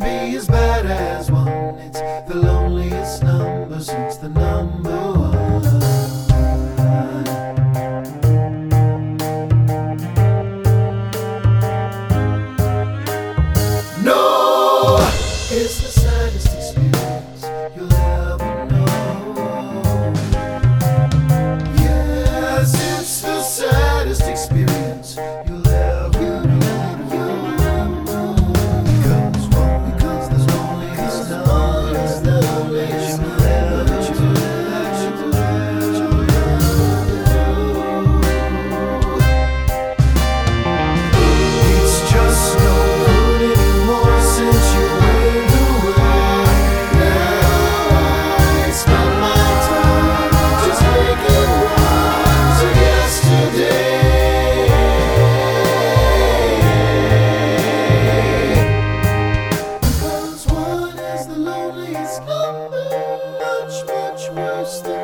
be as bad as one. It's the loneliest number since the number one. No, it's the saddest experience you'll ever know. Yes, it's the saddest experience you'll ever know. Because there's only this number, it's the loneliest you'll ever It's just no good anymore since you went away. Now I spend my time just making rhymes of yesterday. Because one is the loneliest number, much, much worse than